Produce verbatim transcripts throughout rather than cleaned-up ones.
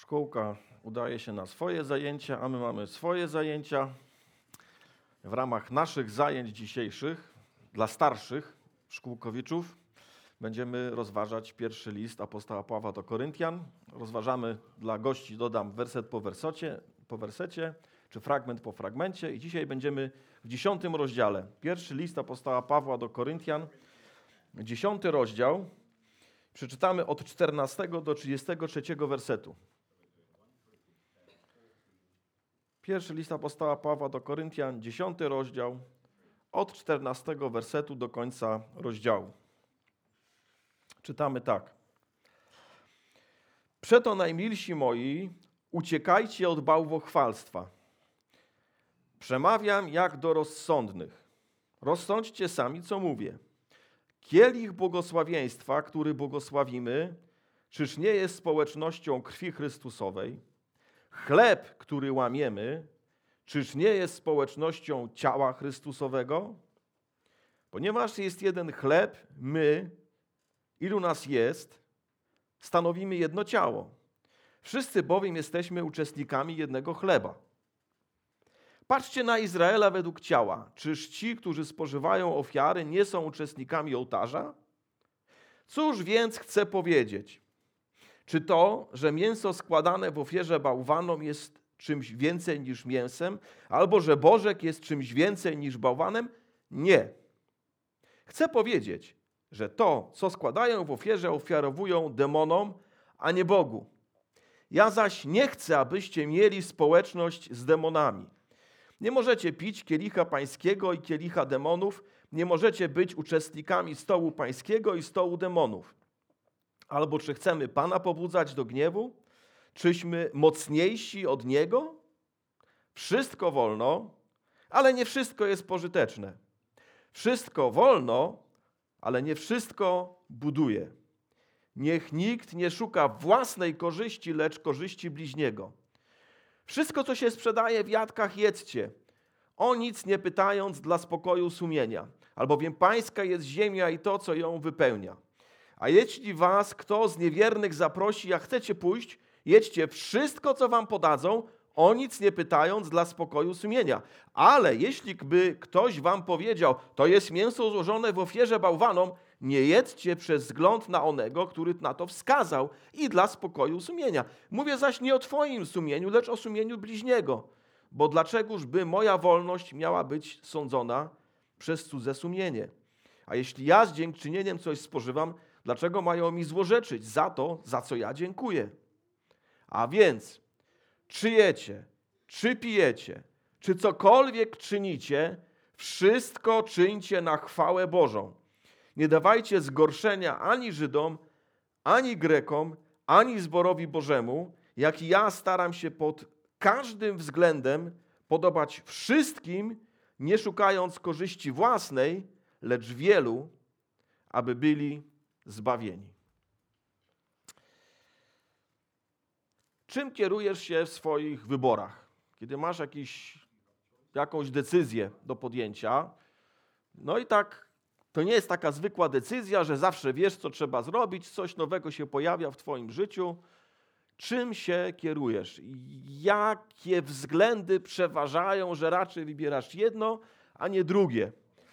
Szkółka udaje się na swoje zajęcia, a my mamy swoje zajęcia. W ramach naszych zajęć dzisiejszych dla starszych szkółkowiczów będziemy rozważać pierwszy list apostoła Pawła do Koryntian. Rozważamy dla gości, dodam, werset po wersecie, po wersecie, czy fragment po fragmencie. I dzisiaj będziemy w dziesiątym rozdziale. Pierwszy list apostoła Pawła do Koryntian, dziesiąty rozdział. Przeczytamy od czternastego do trzydziestego trzeciego wersetu. Pierwszy list apostoła Pawła do Koryntian, dziesiąty rozdział, od czternastego wersetu do końca rozdziału. Czytamy tak. Przeto najmilsi moi, uciekajcie od bałwochwalstwa. Przemawiam jak do rozsądnych. Rozsądźcie sami, co mówię. Kielich błogosławieństwa, który błogosławimy, czyż nie jest społecznością krwi Chrystusowej? Chleb, który łamiemy, czyż nie jest społecznością ciała Chrystusowego? Ponieważ jest jeden chleb, my, ilu nas jest, stanowimy jedno ciało. Wszyscy bowiem jesteśmy uczestnikami jednego chleba. Patrzcie na Izraela według ciała. Czyż ci, którzy spożywają ofiary, nie są uczestnikami ołtarza? Cóż więc chcę powiedzieć? Czy to, że mięso składane w ofierze bałwanom jest czymś więcej niż mięsem, albo że bożek jest czymś więcej niż bałwanem? Nie. Chcę powiedzieć, że to, co składają w ofierze, ofiarowują demonom, a nie Bogu. Ja zaś nie chcę, abyście mieli społeczność z demonami. Nie możecie pić kielicha pańskiego i kielicha demonów, nie możecie być uczestnikami stołu pańskiego i stołu demonów. Albo czy chcemy Pana pobudzać do gniewu? Czyśmy mocniejsi od Niego? Wszystko wolno, ale nie wszystko jest pożyteczne. Wszystko wolno, ale nie wszystko buduje. Niech nikt nie szuka własnej korzyści, lecz korzyści bliźniego. Wszystko, co się sprzedaje w jadkach, jedzcie, o nic nie pytając dla spokoju sumienia, albowiem pańska jest ziemia i to, co ją wypełnia. A jeśli was kto z niewiernych zaprosi, a chcecie pójść, jedźcie wszystko, co wam podadzą, o nic nie pytając dla spokoju sumienia. Ale jeśli by ktoś wam powiedział, to jest mięso złożone w ofierze bałwanom, nie jedzcie przez wzgląd na onego, który na to wskazał i dla spokoju sumienia. Mówię zaś nie o twoim sumieniu, lecz o sumieniu bliźniego. Bo dlaczegoż by moja wolność miała być sądzona przez cudze sumienie? A jeśli ja z dziękczynieniem coś spożywam, dlaczego mają mi złorzeczyć za to, za co ja dziękuję? A więc, czy jecie, czy pijecie, czy cokolwiek czynicie, wszystko czyńcie na chwałę Bożą. Nie dawajcie zgorszenia ani Żydom, ani Grekom, ani zborowi Bożemu, jak i ja staram się pod każdym względem podobać wszystkim, nie szukając korzyści własnej, lecz wielu, aby byli zbawieni. Czym kierujesz się w swoich wyborach? Kiedy masz jakiś, jakąś decyzję do podjęcia, no i tak, to nie jest taka zwykła decyzja, że zawsze wiesz, co trzeba zrobić, coś nowego się pojawia w twoim życiu. Czym się kierujesz? Jakie względy przeważają, że raczej wybierasz jedno, a nie drugie?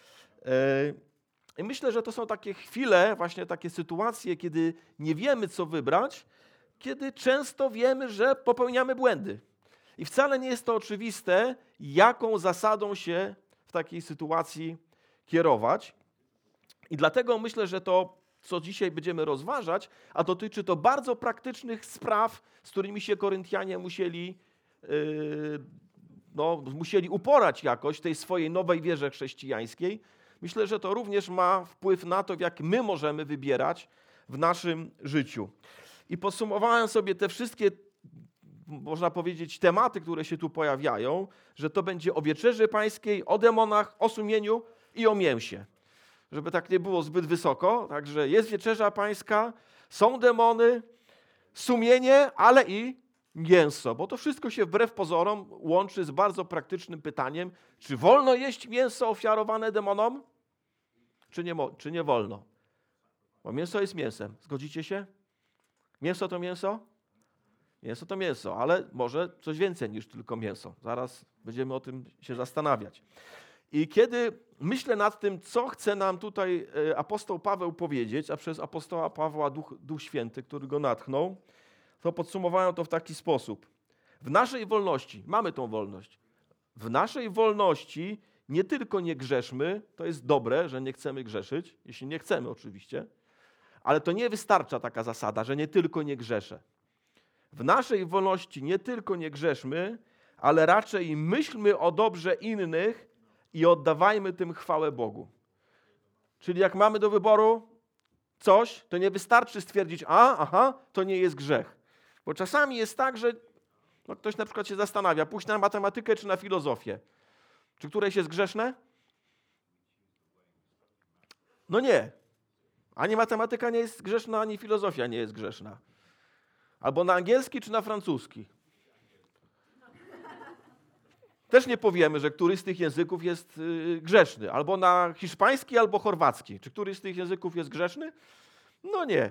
I myślę, że to są takie chwile, właśnie takie sytuacje, kiedy nie wiemy, co wybrać, kiedy często wiemy, że popełniamy błędy. I wcale nie jest to oczywiste, jaką zasadą się w takiej sytuacji kierować. I dlatego myślę, że to, co dzisiaj będziemy rozważać, a dotyczy to bardzo praktycznych spraw, z którymi się Koryntianie musieli, yy, no, musieli uporać jakoś w tej swojej nowej wierze chrześcijańskiej. Myślę, że to również ma wpływ na to, jak my możemy wybierać w naszym życiu. I podsumowałem sobie te wszystkie, można powiedzieć, tematy, które się tu pojawiają, że to będzie o wieczerzy pańskiej, o demonach, o sumieniu i o mięsie. Żeby tak nie było zbyt wysoko, także jest wieczerza pańska, są demony, sumienie, ale i mięso, bo to wszystko się wbrew pozorom łączy z bardzo praktycznym pytaniem, czy wolno jeść mięso ofiarowane demonom, czy nie, czy nie wolno? Bo mięso jest mięsem. Zgodzicie się? Mięso to mięso? Mięso to mięso, ale może coś więcej niż tylko mięso. Zaraz będziemy o tym się zastanawiać. I kiedy myślę nad tym, co chce nam tutaj apostoł Paweł powiedzieć, a przez apostoła Pawła Duch, Duch Święty, który go natchnął, to podsumowałem to w taki sposób. W naszej wolności, mamy tą wolność, w naszej wolności nie tylko nie grzeszmy, to jest dobre, że nie chcemy grzeszyć, jeśli nie chcemy oczywiście, ale to nie wystarcza taka zasada, że nie tylko nie grzeszę. W naszej wolności nie tylko nie grzeszmy, ale raczej myślmy o dobrze innych i oddawajmy tym chwałę Bogu. Czyli jak mamy do wyboru coś, to nie wystarczy stwierdzić, a, aha, to nie jest grzech. Bo czasami jest tak, że no, ktoś na przykład się zastanawia, pójść na matematykę czy na filozofię. Czy któreś jest grzeszne? No nie. Ani matematyka nie jest grzeszna, ani filozofia nie jest grzeszna. Albo na angielski czy na francuski. Też nie powiemy, że któryś z tych języków jest yy, grzeszny. Albo na hiszpański, albo chorwacki. Czy któryś z tych języków jest grzeszny? No nie.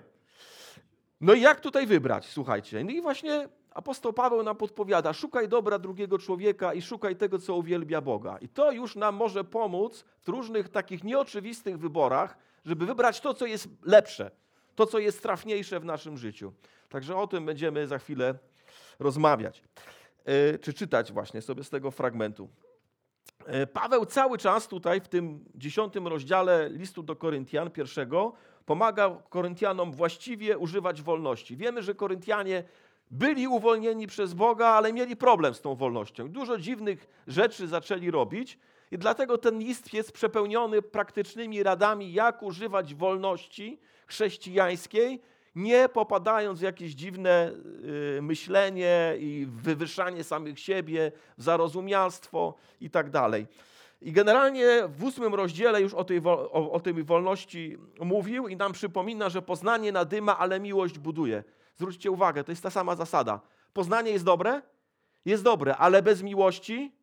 No i jak tutaj wybrać? Słuchajcie. No i właśnie apostoł Paweł nam podpowiada, szukaj dobra drugiego człowieka i szukaj tego, co uwielbia Boga. I to już nam może pomóc w różnych takich nieoczywistych wyborach, żeby wybrać to, co jest lepsze, to, co jest trafniejsze w naszym życiu. Także o tym będziemy za chwilę rozmawiać, yy, czy czytać właśnie sobie z tego fragmentu. Yy, Paweł cały czas tutaj w tym dziesiątym rozdziale listu do Koryntian pierwszego pomaga Koryntianom właściwie używać wolności. Wiemy, że Koryntianie byli uwolnieni przez Boga, ale mieli problem z tą wolnością. Dużo dziwnych rzeczy zaczęli robić i dlatego ten list jest przepełniony praktycznymi radami, jak używać wolności chrześcijańskiej, nie popadając w jakieś dziwne y, myślenie i wywyższanie samych siebie, w zarozumialstwo i tak dalej. I generalnie w ósmym rozdziale już o tej, o, o tej wolności mówił i nam przypomina, że poznanie nadyma, ale miłość buduje. Zwróćcie uwagę, to jest ta sama zasada. Poznanie jest dobre? Jest dobre, ale bez miłości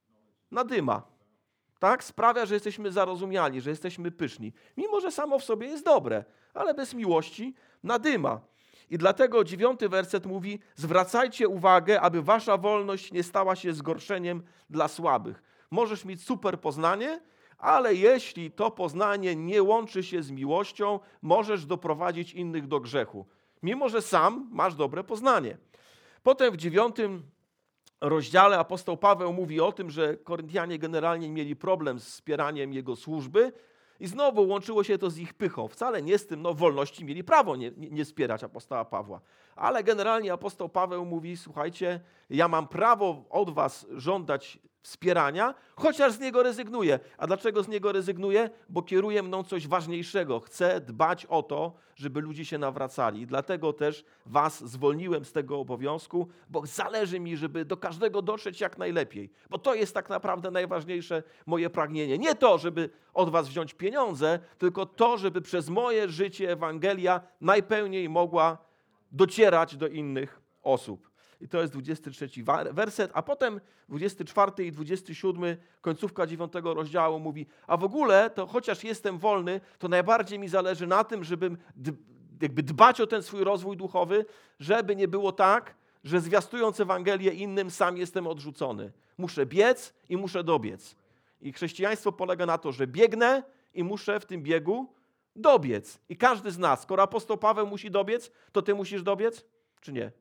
nadyma. Tak? Sprawia, że jesteśmy zarozumiali, że jesteśmy pyszni. Mimo, że samo w sobie jest dobre, ale bez miłości nadyma. I dlatego dziewiąty werset mówi, zwracajcie uwagę, aby wasza wolność nie stała się zgorszeniem dla słabych. Możesz mieć super poznanie, ale jeśli to poznanie nie łączy się z miłością, możesz doprowadzić innych do grzechu. Mimo że sam masz dobre poznanie. Potem w dziewiątym rozdziale apostoł Paweł mówi o tym, że Koryntianie generalnie mieli problem z wspieraniem jego służby i znowu łączyło się to z ich pychą. Wcale nie z tym, no wolności mieli prawo nie, nie, nie wspierać apostoła Pawła. Ale generalnie apostoł Paweł mówi, słuchajcie, ja mam prawo od was żądać wspierania, chociaż z niego rezygnuję. A dlaczego z niego rezygnuję? Bo kieruje mną coś ważniejszego. Chcę dbać o to, żeby ludzie się nawracali. I dlatego też was zwolniłem z tego obowiązku, bo zależy mi, żeby do każdego dotrzeć jak najlepiej. Bo to jest tak naprawdę najważniejsze moje pragnienie. Nie to, żeby od was wziąć pieniądze, tylko to, żeby przez moje życie Ewangelia najpełniej mogła docierać do innych osób. I to jest dwudziesty trzeci werset, a potem dwudziesty czwarty i dwudziesty siódmy, końcówka dziewiątego rozdziału mówi, a w ogóle to chociaż jestem wolny, to najbardziej mi zależy na tym, żebym jakby dbać o ten swój rozwój duchowy, żeby nie było tak, że zwiastując Ewangelię innym sam jestem odrzucony. Muszę biec i muszę dobiec. I chrześcijaństwo polega na to, że biegnę i muszę w tym biegu dobiec. I każdy z nas, skoro apostoł Paweł musi dobiec, to ty musisz dobiec, czy nie?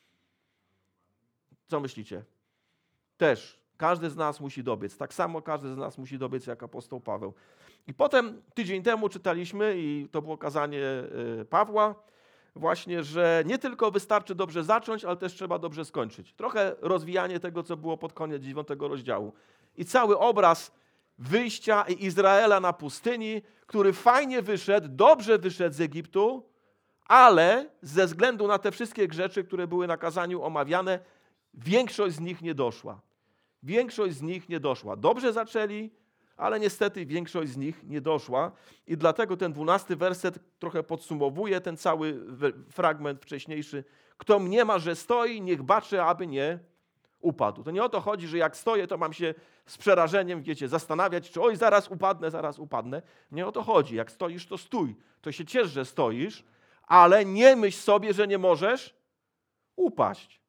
Co myślicie? Też. Każdy z nas musi dobiec. Tak samo każdy z nas musi dobiec jak apostoł Paweł. I potem tydzień temu czytaliśmy, i to było kazanie Pawła, właśnie, że nie tylko wystarczy dobrze zacząć, ale też trzeba dobrze skończyć. Trochę rozwijanie tego, co było pod koniec dziewiątego rozdziału. I cały obraz wyjścia Izraela na pustyni, który fajnie wyszedł, dobrze wyszedł z Egiptu, ale ze względu na te wszystkie rzeczy, które były na kazaniu omawiane, większość z nich nie doszła. Większość z nich nie doszła. Dobrze zaczęli, ale niestety większość z nich nie doszła. I dlatego ten dwunasty werset trochę podsumowuje ten cały fragment wcześniejszy. Kto mniema, że stoi, niech baczy, aby nie upadł. To nie o to chodzi, że jak stoję, to mam się z przerażeniem, wiecie, zastanawiać, czy oj, zaraz upadnę, zaraz upadnę. Nie o to chodzi. Jak stoisz, to stój. To się ciesz, że stoisz, ale nie myśl sobie, że nie możesz upaść.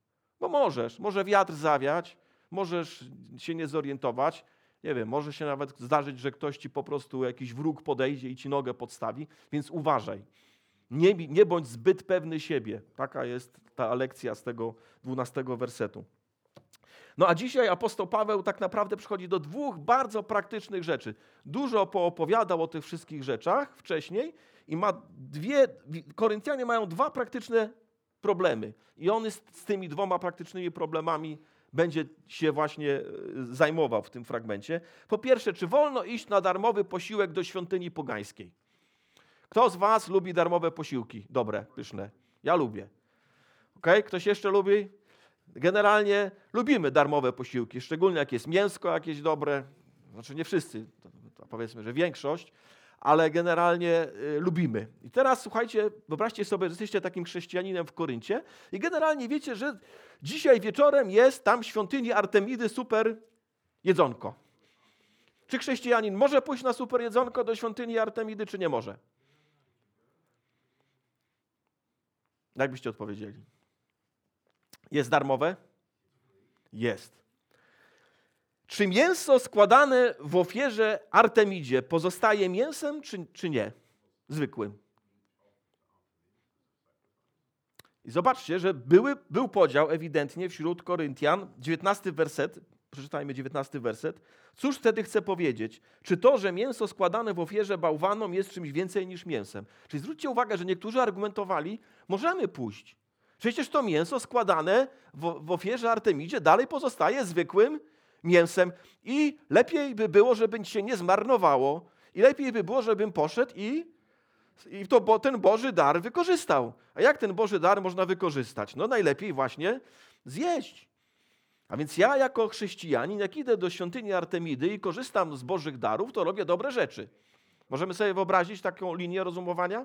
Bo możesz, może wiatr zawiać, możesz się nie zorientować, nie wiem, może się nawet zdarzyć, że ktoś ci po prostu jakiś wróg podejdzie i ci nogę podstawi, więc uważaj. Nie, nie bądź zbyt pewny siebie. Taka jest ta lekcja z tego dwunastego wersetu. No a dzisiaj apostoł Paweł tak naprawdę przychodzi do dwóch bardzo praktycznych rzeczy. Dużo poopowiadał o tych wszystkich rzeczach wcześniej i ma dwie, Koryntianie mają dwa praktyczne problemy. I on z, z tymi dwoma praktycznymi problemami będzie się właśnie zajmował w tym fragmencie. Po pierwsze, czy wolno iść na darmowy posiłek do świątyni pogańskiej? Kto z was lubi darmowe posiłki? Dobre, pyszne. Ja lubię. Okay? Ktoś jeszcze lubi? Generalnie lubimy darmowe posiłki, szczególnie jak jest mięsko jakieś dobre. Znaczy nie wszyscy, to, to powiedzmy, że większość, ale generalnie y, lubimy. I teraz słuchajcie, wyobraźcie sobie, że jesteście takim chrześcijaninem w Koryncie i generalnie wiecie, że dzisiaj wieczorem jest tam w świątyni Artemidy super jedzonko. Czy chrześcijanin może pójść na super jedzonko do świątyni Artemidy, czy nie może? Jak byście odpowiedzieli? Jest darmowe? Jest. Czy mięso składane w ofierze Artemidzie pozostaje mięsem, czy, czy nie? Zwykłym. I zobaczcie, że były, był podział ewidentnie wśród Koryntian. dziewiętnasty werset, przeczytajmy dziewiętnasty werset. Cóż wtedy chcę powiedzieć? Czy to, że mięso składane w ofierze bałwanom jest czymś więcej niż mięsem? Czyli zwróćcie uwagę, że niektórzy argumentowali, możemy pójść. Przecież to mięso składane w, w ofierze Artemidzie dalej pozostaje zwykłym mięsem i lepiej by było, żeby się nie zmarnowało i lepiej by było, żebym poszedł i, i to, bo ten Boży dar wykorzystał. A jak ten Boży dar można wykorzystać? No najlepiej właśnie zjeść. A więc ja jako chrześcijanin, jak idę do świątyni Artemidy i korzystam z Bożych darów, to robię dobre rzeczy. Możemy sobie wyobrazić taką linię rozumowania?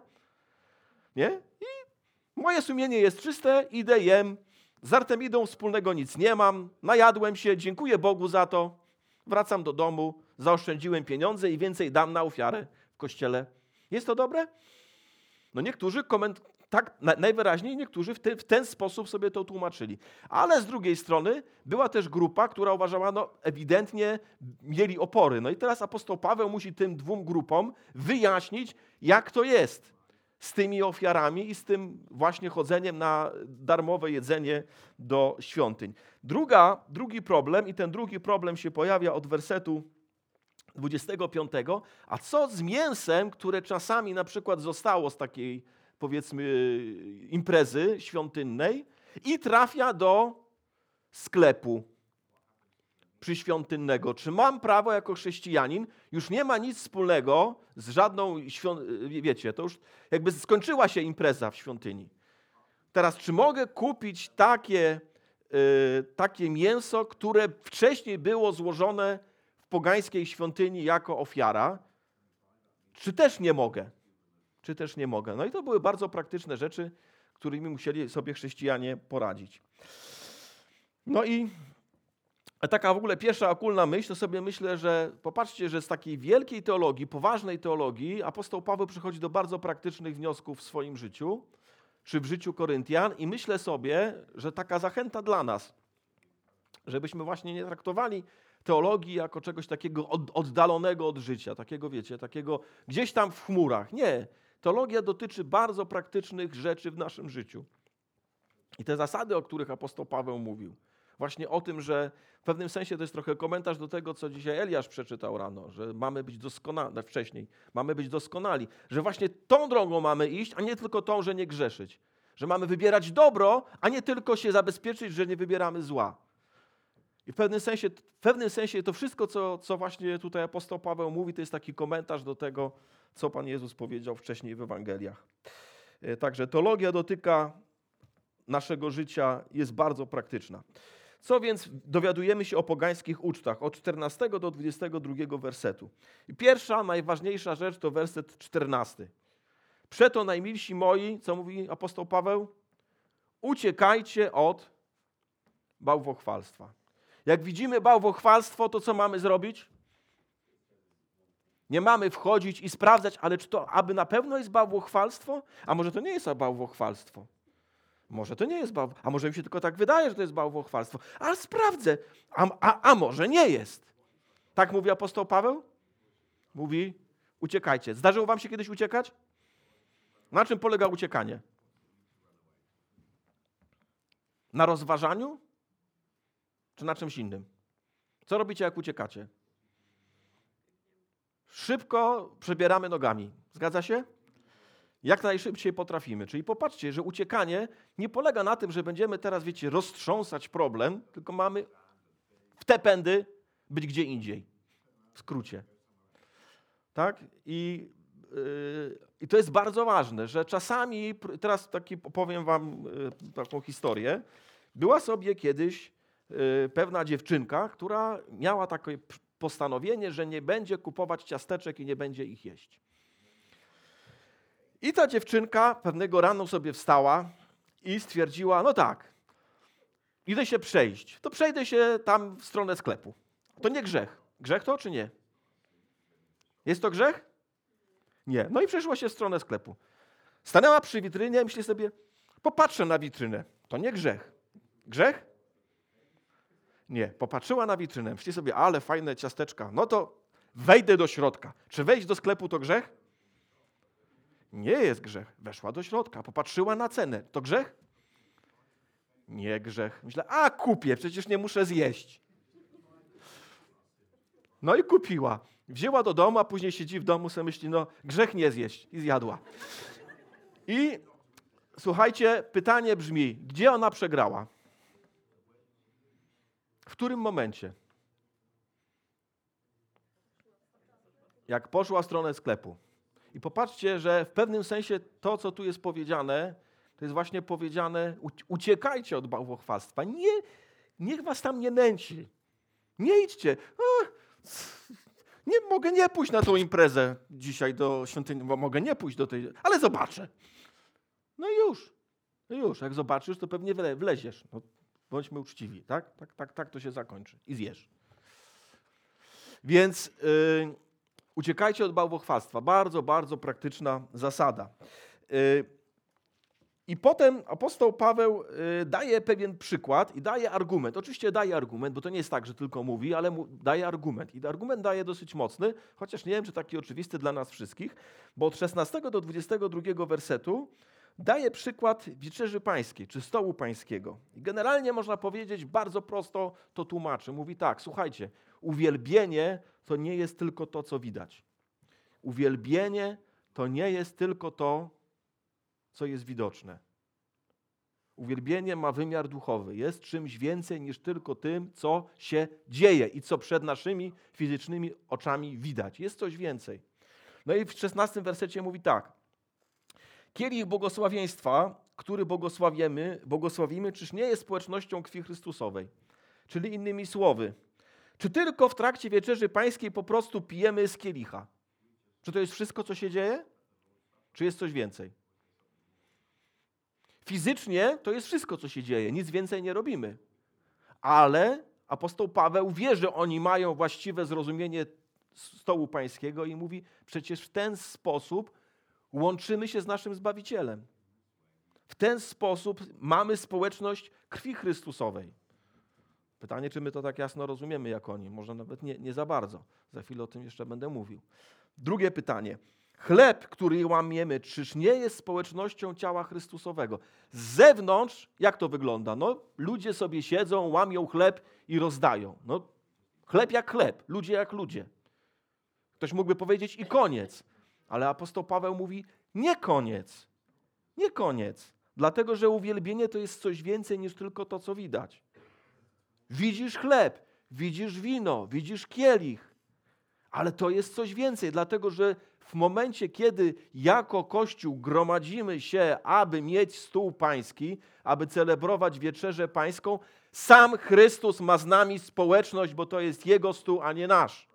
Nie? I moje sumienie jest czyste, idę, jem, z Artemidą wspólnego nic nie mam, najadłem się, dziękuję Bogu za to, wracam do domu, zaoszczędziłem pieniądze i więcej dam na ofiarę w kościele. Jest to dobre? No niektórzy koment... tak najwyraźniej niektórzy w, te, w ten sposób sobie to tłumaczyli. Ale z drugiej strony była też grupa, która uważała, no ewidentnie mieli opory. No i teraz apostoł Paweł musi tym dwóm grupom wyjaśnić, jak to jest z tymi ofiarami i z tym właśnie chodzeniem na darmowe jedzenie do świątyń. Druga, drugi problem, i ten drugi problem się pojawia od wersetu dwudziestego piątego. A co z mięsem, które czasami na przykład zostało z takiej, powiedzmy, imprezy świątynnej i trafia do sklepu przyświątynnego? Czy mam prawo jako chrześcijanin? Już nie ma nic wspólnego z żadną świątynią, wiecie, to już jakby skończyła się impreza w świątyni. Teraz, czy mogę kupić takie, yy, takie mięso, które wcześniej było złożone w pogańskiej świątyni jako ofiara? Czy też nie mogę? Czy też nie mogę? No i to były bardzo praktyczne rzeczy, którymi musieli sobie chrześcijanie poradzić. No i taka w ogóle pierwsza okulna myśl, to sobie myślę, że popatrzcie, że z takiej wielkiej teologii, poważnej teologii, apostoł Paweł przychodzi do bardzo praktycznych wniosków w swoim życiu, czy w życiu Koryntian i myślę sobie, że taka zachęta dla nas, żebyśmy właśnie nie traktowali teologii jako czegoś takiego oddalonego od życia, takiego wiecie, takiego gdzieś tam w chmurach. Nie. Teologia dotyczy bardzo praktycznych rzeczy w naszym życiu. I te zasady, o których apostoł Paweł mówił, właśnie o tym, że w pewnym sensie to jest trochę komentarz do tego, co dzisiaj Eliasz przeczytał rano, że mamy być doskonali, wcześniej, mamy być doskonali, że właśnie tą drogą mamy iść, a nie tylko tą, że nie grzeszyć. Że mamy wybierać dobro, a nie tylko się zabezpieczyć, że nie wybieramy zła. I w pewnym sensie, w pewnym sensie to wszystko, co, co właśnie tutaj apostoł Paweł mówi, to jest taki komentarz do tego, co Pan Jezus powiedział wcześniej w Ewangeliach. Także teologia dotyka naszego życia, jest bardzo praktyczna. Co więc dowiadujemy się o pogańskich ucztach od czternastego do dwudziestego drugiego wersetu. I pierwsza, najważniejsza rzecz to werset czternasty. Przeto najmilsi moi, co mówi apostoł Paweł? Uciekajcie od bałwochwalstwa. Jak widzimy bałwochwalstwo, to co mamy zrobić? Nie mamy wchodzić i sprawdzać, ale czy to aby na pewno jest bałwochwalstwo? A może to nie jest bałwochwalstwo? Może to nie jest bałwochwalstwo, a może mi się tylko tak wydaje, że to jest bałwochwalstwo, ale sprawdzę, a, a, a może nie jest. Tak mówi apostoł Paweł? Mówi, uciekajcie. Zdarzyło wam się kiedyś uciekać? Na czym polega uciekanie? Na rozważaniu? Czy na czymś innym? Co robicie, jak uciekacie? Szybko przebieramy nogami. Zgadza się? Jak najszybciej potrafimy. Czyli popatrzcie, że uciekanie nie polega na tym, że będziemy teraz, wiecie, roztrząsać problem, tylko mamy w te pędy być gdzie indziej. W skrócie. Tak? I, yy, I to jest bardzo ważne, że czasami, teraz taki powiem wam yy, taką historię. Była sobie kiedyś yy, pewna dziewczynka, która miała takie postanowienie, że nie będzie kupować ciasteczek i nie będzie ich jeść. I ta dziewczynka pewnego rano sobie wstała i stwierdziła, no tak, idę się przejść, to przejdę się tam w stronę sklepu. To nie grzech. Grzech to czy nie? Jest to grzech? Nie. No i przeszła się w stronę sklepu. Stanęła przy witrynie i myśli sobie, popatrzę na witrynę. To nie grzech. Grzech? Nie. Popatrzyła na witrynę. Myśli sobie, ale fajne ciasteczka. No to wejdę do środka. Czy wejść do sklepu to grzech? Nie jest grzech. Weszła do środka. Popatrzyła na cenę. To grzech? Nie grzech. Myślę, a kupię, przecież nie muszę zjeść. No i kupiła. Wzięła do domu, a później siedzi w domu, sobie myśli, no grzech nie zjeść. I zjadła. I słuchajcie, pytanie brzmi, gdzie ona przegrała? W którym momencie? Jak poszła w stronę sklepu. I popatrzcie, że w pewnym sensie to, co tu jest powiedziane, to jest właśnie powiedziane, uciekajcie od bałwochwalstwa. Nie, niech was tam nie nęci. Nie idźcie. O, nie, mogę nie pójść na tą imprezę dzisiaj do świątyni, bo mogę nie pójść do tej, ale zobaczę. No i już. No już, jak zobaczysz, to pewnie wleziesz. No, bądźmy uczciwi, tak? Tak, tak, tak to się zakończy. I zjesz. Więc yy, uciekajcie od bałwochwalstwa. Bardzo, bardzo praktyczna zasada. Yy, I potem apostoł Paweł yy, daje pewien przykład i daje argument. Oczywiście daje argument, bo to nie jest tak, że tylko mówi, ale mu daje argument. I argument daje dosyć mocny, chociaż nie wiem, czy taki oczywisty dla nas wszystkich, bo od szesnastego do dwudziestego drugiego wersetu daje przykład wieczerzy pańskiej, czy stołu pańskiego. I generalnie można powiedzieć, bardzo prosto to tłumaczy. Mówi tak, słuchajcie, uwielbienie to nie jest tylko to, co widać. Uwielbienie to nie jest tylko to, co jest widoczne. Uwielbienie ma wymiar duchowy. Jest czymś więcej niż tylko tym, co się dzieje i co przed naszymi fizycznymi oczami widać. Jest coś więcej. No i w szesnastym wersecie mówi tak. Kielich błogosławieństwa, który błogosławimy, błogosławimy, czyż nie jest społecznością krwi Chrystusowej? Czyli innymi słowy, czy tylko w trakcie wieczerzy pańskiej po prostu pijemy z kielicha? Czy to jest wszystko, co się dzieje? Czy jest coś więcej? Fizycznie to jest wszystko, co się dzieje. Nic więcej nie robimy. Ale apostoł Paweł wie, że oni mają właściwe zrozumienie stołu pańskiego i mówi, przecież w ten sposób łączymy się z naszym Zbawicielem. W ten sposób mamy społeczność krwi Chrystusowej. Pytanie, czy my to tak jasno rozumiemy jak oni? Może nawet nie, nie za bardzo. Za chwilę o tym jeszcze będę mówił. Drugie pytanie. Chleb, który łamiemy, czyż nie jest społecznością ciała Chrystusowego? Z zewnątrz, jak to wygląda? No, ludzie sobie siedzą, łamią chleb i rozdają. No, chleb jak chleb, ludzie jak ludzie. Ktoś mógłby powiedzieć i koniec. Ale apostoł Paweł mówi, nie koniec. Nie koniec. Dlatego, że uwielbienie to jest coś więcej niż tylko to, co widać. Widzisz chleb, widzisz wino, widzisz kielich. Ale to jest coś więcej, dlatego, że w momencie, kiedy jako Kościół gromadzimy się, aby mieć stół pański, aby celebrować wieczerzę pańską, sam Chrystus ma z nami społeczność, bo to jest Jego stół, a nie nasz.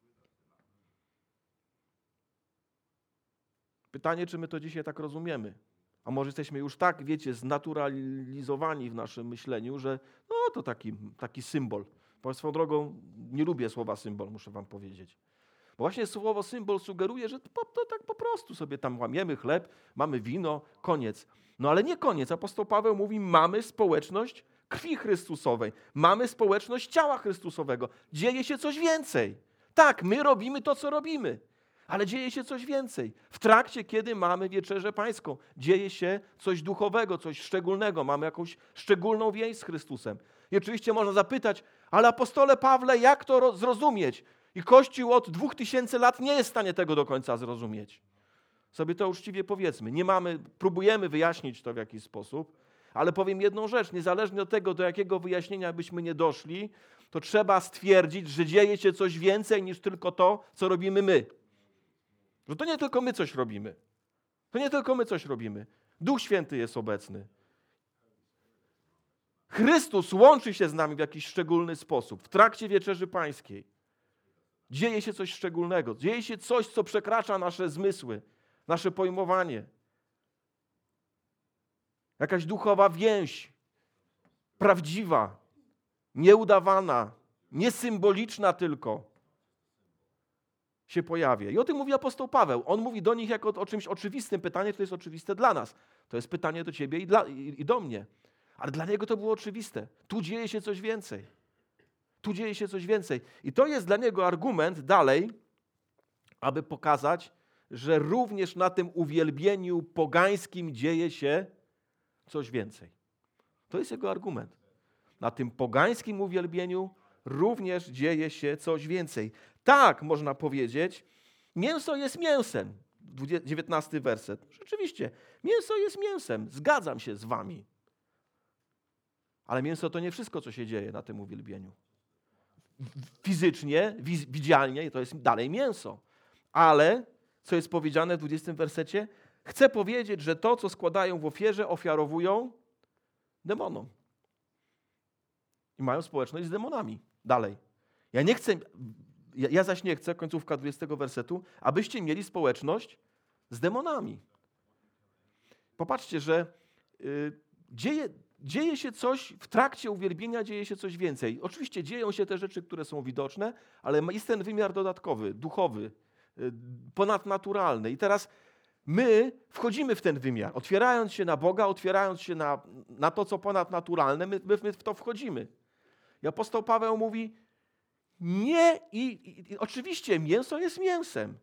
Pytanie, czy my to dzisiaj tak rozumiemy? A może jesteśmy już tak, wiecie, znaturalizowani w naszym myśleniu, że no to taki, taki symbol. Bo swoją drogą nie lubię słowa symbol, muszę wam powiedzieć. Bo właśnie słowo symbol sugeruje, że to, to tak po prostu sobie tam łamiemy chleb, mamy wino, koniec. No ale nie koniec. Apostoł Paweł mówi, mamy społeczność krwi Chrystusowej. Mamy społeczność ciała Chrystusowego. Dzieje się coś więcej. Tak, my robimy to, co robimy, ale dzieje się coś więcej. W trakcie, kiedy mamy Wieczerzę Pańską, dzieje się coś duchowego, coś szczególnego. Mamy jakąś szczególną więź z Chrystusem. I oczywiście można zapytać, ale apostole Pawle, jak to zrozumieć? I Kościół od dwóch tysięcy lat nie jest w stanie tego do końca zrozumieć. Sobie to uczciwie powiedzmy. Nie mamy, próbujemy wyjaśnić to w jakiś sposób, ale powiem jedną rzecz. Niezależnie od tego, do jakiego wyjaśnienia byśmy nie doszli, to trzeba stwierdzić, że dzieje się coś więcej niż tylko to, co robimy my. Że to nie tylko my coś robimy. To nie tylko my coś robimy. Duch Święty jest obecny. Chrystus łączy się z nami w jakiś szczególny sposób. W trakcie Wieczerzy Pańskiej dzieje się coś szczególnego. Dzieje się coś, co przekracza nasze zmysły, nasze pojmowanie. Jakaś duchowa więź, prawdziwa, nieudawana, niesymboliczna tylko się pojawia. I o tym mówi apostoł Paweł. On mówi do nich jako o czymś oczywistym. Pytanie to jest oczywiste dla nas. To jest pytanie do ciebie i, dla, i, i do mnie. Ale dla niego to było oczywiste. Tu dzieje się coś więcej. Tu dzieje się coś więcej. I to jest dla niego argument dalej, aby pokazać, że również na tym uwielbieniu pogańskim dzieje się coś więcej. To jest jego argument. Na tym pogańskim uwielbieniu również dzieje się coś więcej. Tak, można powiedzieć, mięso jest mięsem. dziewiętnasty werset. Rzeczywiście, mięso jest mięsem. Zgadzam się z wami. Ale mięso to nie wszystko, co się dzieje na tym uwielbieniu. Fizycznie, widzialnie to jest dalej mięso. Ale, co jest powiedziane w dwudziestym wersecie? Chcę powiedzieć, że to, co składają w ofierze, ofiarowują demonom. I mają społeczność z demonami. Dalej. Ja nie chcę, ja, ja zaś nie chcę, końcówka dwudziestego wersetu, abyście mieli społeczność z demonami. Popatrzcie, że y, dzieje, dzieje się coś, w trakcie uwielbienia dzieje się coś więcej. Oczywiście dzieją się te rzeczy, które są widoczne, ale jest ten wymiar dodatkowy, duchowy, y, ponadnaturalny. I teraz my wchodzimy w ten wymiar, otwierając się na Boga, otwierając się na, na to, co ponadnaturalne, my, my w to wchodzimy. I apostoł Paweł mówi, nie, i, i, i oczywiście mięso jest mięsem,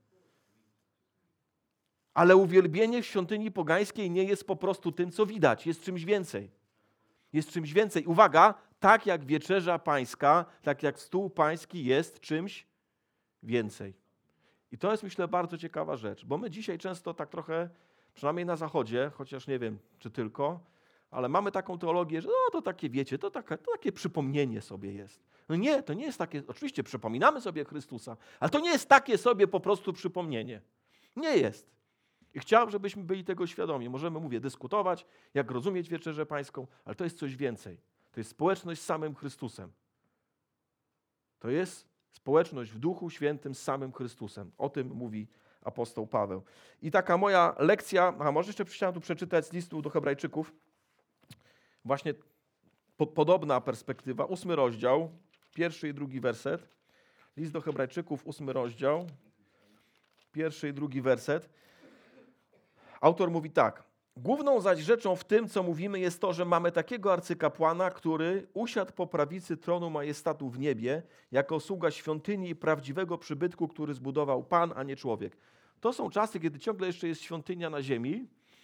ale uwielbienie w świątyni pogańskiej nie jest po prostu tym, co widać, jest czymś więcej. Jest czymś więcej. Uwaga, tak jak Wieczerza Pańska, tak jak stół pański jest czymś więcej. I to jest, myślę, bardzo ciekawa rzecz, bo my dzisiaj często tak trochę, przynajmniej na Zachodzie, chociaż nie wiem, czy tylko, ale mamy taką teologię, że no to takie, wiecie, to, taka, to takie przypomnienie sobie jest. No nie, to nie jest takie, oczywiście przypominamy sobie Chrystusa, ale to nie jest takie sobie po prostu przypomnienie. Nie jest. I chciałbym, żebyśmy byli tego świadomi. Możemy, mówię, dyskutować, jak rozumieć Wieczerzę Pańską, ale to jest coś więcej. To jest społeczność z samym Chrystusem. To jest społeczność w Duchu Świętym z samym Chrystusem. O tym mówi apostoł Paweł. I taka moja lekcja, a może jeszcze chciałem tu przeczytać z listu do Hebrajczyków, właśnie po, podobna perspektywa, ósmy rozdział, pierwszy i drugi werset. List do Hebrajczyków, ósmy rozdział, pierwszy i drugi werset. Autor mówi tak. Główną zaś rzeczą w tym, co mówimy, jest to, że mamy takiego arcykapłana, który usiadł po prawicy tronu majestatu w niebie, jako sługa świątyni i prawdziwego przybytku, który zbudował Pan, a nie człowiek. To są czasy, kiedy ciągle jeszcze jest świątynia na ziemi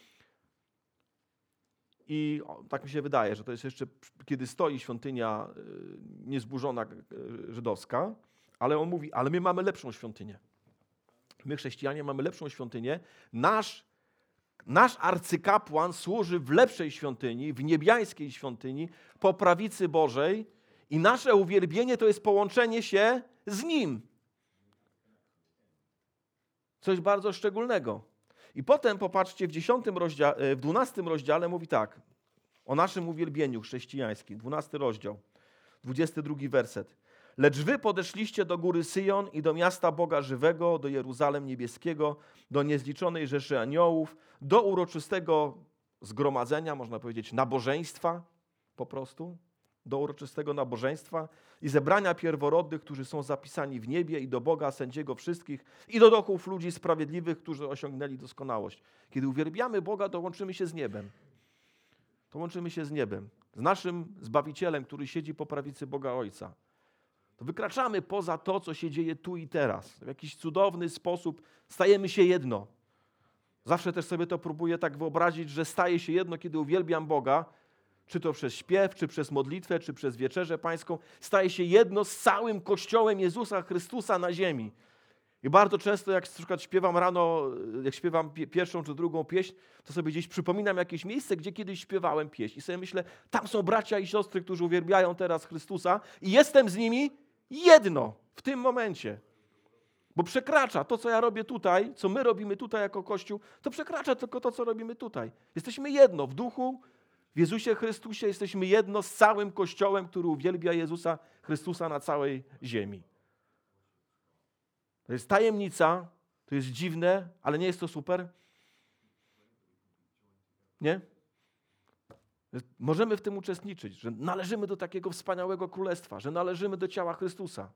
i o, tak mi się wydaje, że to jest jeszcze, kiedy stoi świątynia y, niezburzona y, żydowska, ale on mówi, ale my mamy lepszą świątynię. My, chrześcijanie, mamy lepszą świątynię. Nasz Nasz arcykapłan służy w lepszej świątyni, w niebiańskiej świątyni, po prawicy Bożej i nasze uwielbienie to jest połączenie się z Nim. Coś bardzo szczególnego. I potem popatrzcie, w dziesiątym rozdziale, w dwunastym rozdziale mówi tak, o naszym uwielbieniu chrześcijańskim, dwunasty rozdział, dwudziesty drugi werset. Lecz wy podeszliście do góry Syjon i do miasta Boga żywego, do Jeruzalem niebieskiego, do niezliczonej rzeszy aniołów, do uroczystego zgromadzenia, można powiedzieć nabożeństwa po prostu, do uroczystego nabożeństwa i zebrania pierworodnych, którzy są zapisani w niebie i do Boga, sędziego wszystkich i do duchów ludzi sprawiedliwych, którzy osiągnęli doskonałość. Kiedy uwielbiamy Boga, to łączymy się z niebem. to łączymy się z niebem, z naszym Zbawicielem, który siedzi po prawicy Boga Ojca. To wykraczamy poza to, co się dzieje tu i teraz. W jakiś cudowny sposób stajemy się jedno. Zawsze też sobie to próbuję tak wyobrazić, że staję się jedno, kiedy uwielbiam Boga, czy to przez śpiew, czy przez modlitwę, czy przez wieczerzę pańską. Staję się jedno z całym Kościołem Jezusa Chrystusa na ziemi. I bardzo często, jak na przykład śpiewam rano, jak śpiewam pierwszą czy drugą pieśń, to sobie gdzieś przypominam jakieś miejsce, gdzie kiedyś śpiewałem pieśń. I sobie myślę, tam są bracia i siostry, którzy uwielbiają teraz Chrystusa i jestem z nimi jedno w tym momencie. Bo przekracza to, co ja robię tutaj, co my robimy tutaj jako Kościół, to przekracza tylko to, co robimy tutaj. Jesteśmy jedno w duchu, w Jezusie Chrystusie, jesteśmy jedno z całym Kościołem, który uwielbia Jezusa Chrystusa na całej ziemi. To jest tajemnica, to jest dziwne, ale nie jest to super? Nie? Możemy w tym uczestniczyć, że należymy do takiego wspaniałego królestwa, że należymy do ciała Chrystusa.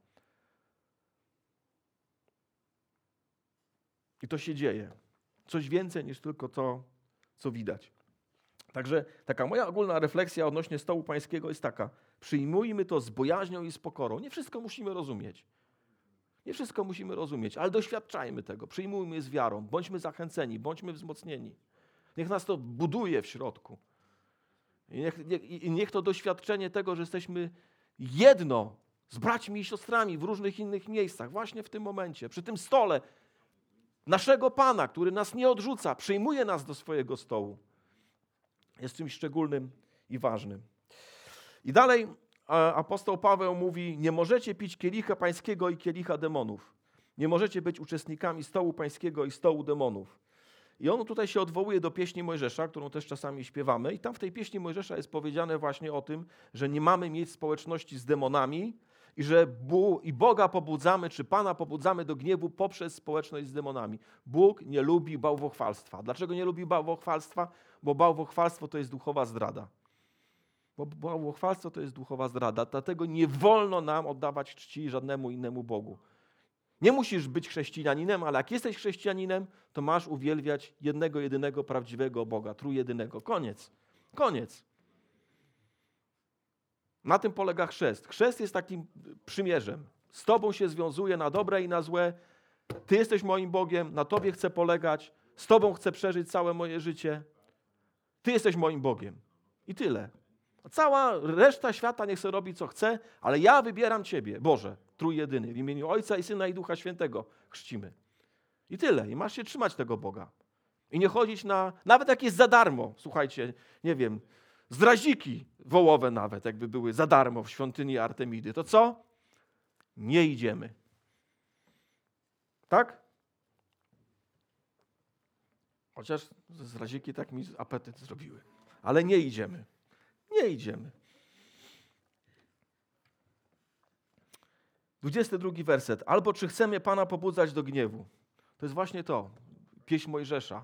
I to się dzieje. Coś więcej niż tylko to, co widać. Także taka moja ogólna refleksja odnośnie stołu pańskiego jest taka. Przyjmujmy to z bojaźnią i z pokorą. Nie wszystko musimy rozumieć. Nie wszystko musimy rozumieć, ale doświadczajmy tego. Przyjmujmy je z wiarą. Bądźmy zachęceni, bądźmy wzmocnieni. Niech nas to buduje w środku. I niech, niech, i niech to doświadczenie tego, że jesteśmy jedno z braćmi i siostrami w różnych innych miejscach, właśnie w tym momencie, przy tym stole naszego Pana, który nas nie odrzuca, przyjmuje nas do swojego stołu, jest czymś szczególnym i ważnym. I dalej apostoł Paweł mówi, nie możecie pić kielicha pańskiego i kielicha demonów. Nie możecie być uczestnikami stołu pańskiego i stołu demonów. I on tutaj się odwołuje do pieśni Mojżesza, którą też czasami śpiewamy. I tam w tej pieśni Mojżesza jest powiedziane właśnie o tym, że nie mamy mieć społeczności z demonami i że Bu- i Boga pobudzamy, czy Pana pobudzamy do gniewu poprzez społeczność z demonami. Bóg nie lubi bałwochwalstwa. Dlaczego nie lubi bałwochwalstwa? Bo bałwochwalstwo to jest duchowa zdrada. Bo bałwochwalstwo to jest duchowa zdrada. Dlatego nie wolno nam oddawać czci żadnemu innemu Bogu. Nie musisz być chrześcijaninem, ale jak jesteś chrześcijaninem, to masz uwielbiać jednego, jedynego, prawdziwego Boga, trójjedynego. Koniec. Koniec. Na tym polega chrzest. Chrzest jest takim przymierzem. Z Tobą się związuje na dobre i na złe. Ty jesteś moim Bogiem, na Tobie chcę polegać. Z Tobą chcę przeżyć całe moje życie. Ty jesteś moim Bogiem. I tyle. A cała reszta świata niech sobie robi co chce, ale ja wybieram Ciebie, Boże, trójjedyny, w imieniu Ojca i Syna i Ducha Świętego chrzcimy. I tyle. I masz się trzymać tego Boga. I nie chodzić na, nawet jak jest za darmo, słuchajcie, nie wiem, zdraziki wołowe nawet, jakby były za darmo w świątyni Artemidy, to co? Nie idziemy. Tak? Chociaż zdraziki tak mi apetyt zrobiły. Ale nie idziemy. Nie idziemy. dwudziesty drugi werset. Albo czy chcemy Pana pobudzać do gniewu? To jest właśnie to. Pieśń Mojżesza.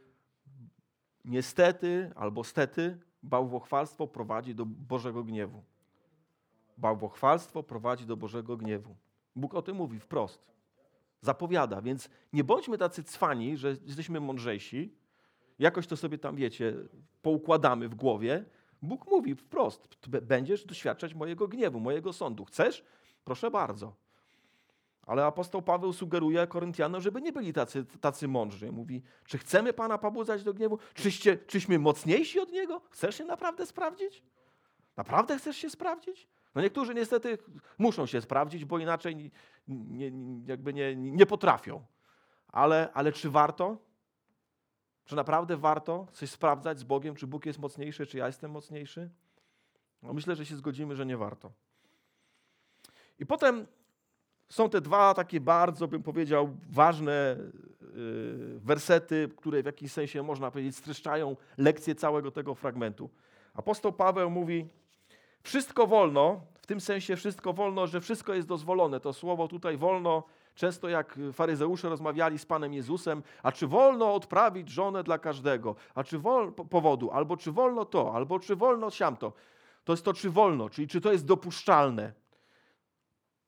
Niestety albo stety bałwochwalstwo prowadzi do Bożego gniewu. Bałwochwalstwo prowadzi do Bożego gniewu. Bóg o tym mówi wprost. Zapowiada, więc nie bądźmy tacy cwani, że jesteśmy mądrzejsi. Jakoś to sobie tam, wiecie, poukładamy w głowie. Bóg mówi wprost, będziesz doświadczać mojego gniewu, mojego sądu. Chcesz? Proszę bardzo. Ale apostoł Paweł sugeruje Koryntianom, żeby nie byli tacy, tacy mądrzy. Mówi, czy chcemy Pana pobudzać do gniewu? Czyście, czyśmy mocniejsi od Niego? Chcesz się naprawdę sprawdzić? Naprawdę chcesz się sprawdzić? No niektórzy niestety muszą się sprawdzić, bo inaczej nie, nie, jakby nie, nie potrafią. Ale, ale czy warto? Czy naprawdę warto coś sprawdzać z Bogiem, czy Bóg jest mocniejszy, czy ja jestem mocniejszy? No myślę, że się zgodzimy, że nie warto. I potem są te dwa takie bardzo, bym powiedział, ważne yy, wersety, które w jakiś sensie, można powiedzieć, streszczają lekcję całego tego fragmentu. Apostoł Paweł mówi, wszystko wolno, w tym sensie wszystko wolno, że wszystko jest dozwolone. To słowo tutaj wolno, często jak faryzeusze rozmawiali z Panem Jezusem, a czy wolno odprawić żonę dla każdego, a czy wolno powodu, albo czy wolno to, albo czy wolno siamto. To jest to, czy wolno, czyli czy to jest dopuszczalne.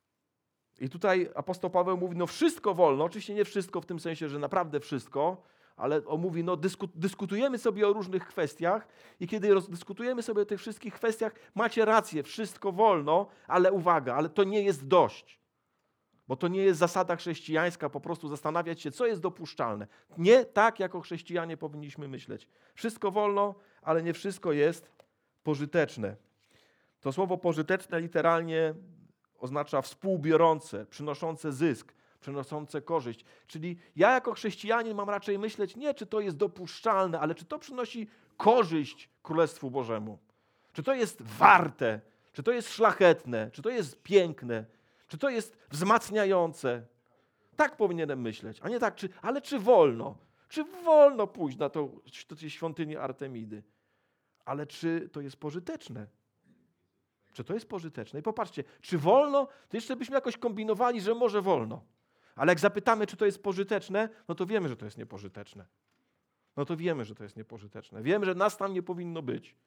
I tutaj apostoł Paweł mówi, no wszystko wolno, oczywiście nie wszystko w tym sensie, że naprawdę wszystko, ale on mówi, no dysku, dyskutujemy sobie o różnych kwestiach i kiedy rozdyskutujemy sobie o tych wszystkich kwestiach, macie rację, wszystko wolno, ale uwaga, ale to nie jest dość. Bo to nie jest zasada chrześcijańska, po prostu zastanawiać się, co jest dopuszczalne. Nie tak, jako chrześcijanie powinniśmy myśleć. Wszystko wolno, ale nie wszystko jest pożyteczne. To słowo pożyteczne literalnie oznacza współbiorące, przynoszące zysk, przynoszące korzyść. Czyli ja jako chrześcijanin mam raczej myśleć nie, czy to jest dopuszczalne, ale czy to przynosi korzyść Królestwu Bożemu. Czy to jest warte, czy to jest szlachetne, czy to jest piękne, czy to jest wzmacniające. Tak powinienem myśleć, a nie tak, czy, ale czy wolno? Czy wolno pójść na to, do tej świątyni Artemidy? Ale czy to jest pożyteczne? Czy to jest pożyteczne? I popatrzcie, czy wolno, to jeszcze byśmy jakoś kombinowali, że może wolno. Ale jak zapytamy, czy to jest pożyteczne, no to wiemy, że to jest niepożyteczne. No to wiemy, że to jest niepożyteczne. Wiemy, że nas tam nie powinno być.